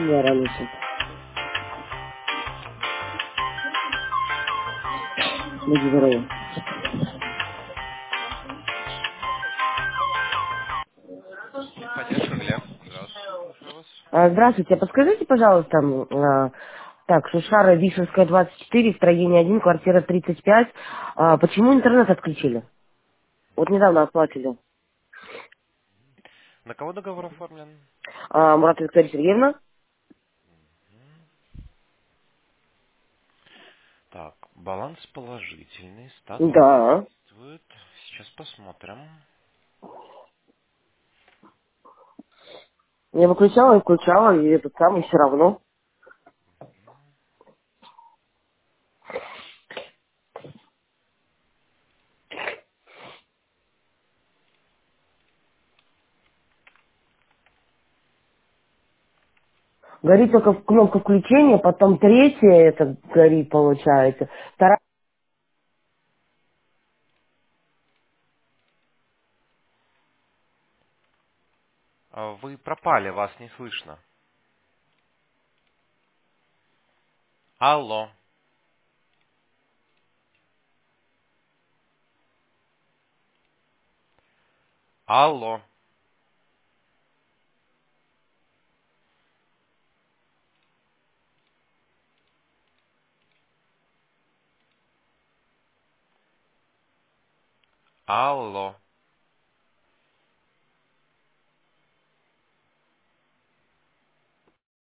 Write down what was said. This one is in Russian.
меня раньше. Будь здоровы. Техподдержка, Глеб. Здравствуйте, слушаю вас. Здравствуйте, подскажите, пожалуйста, так, Шушара, Вишенская, 24, строение 1, квартира 35. Почему интернет отключили? Вот недавно оплатили. На кого договор оформлен? Мурат Виктория Сергеевна? Так, баланс положительный, статус Да. действует. Сейчас посмотрим. Я выключала и включала, и этот самый все равно. Горит только кнопка включения, потом третья это горит, получается. Вторая... Вы пропали, вас не слышно. Алло. Алло. Алло.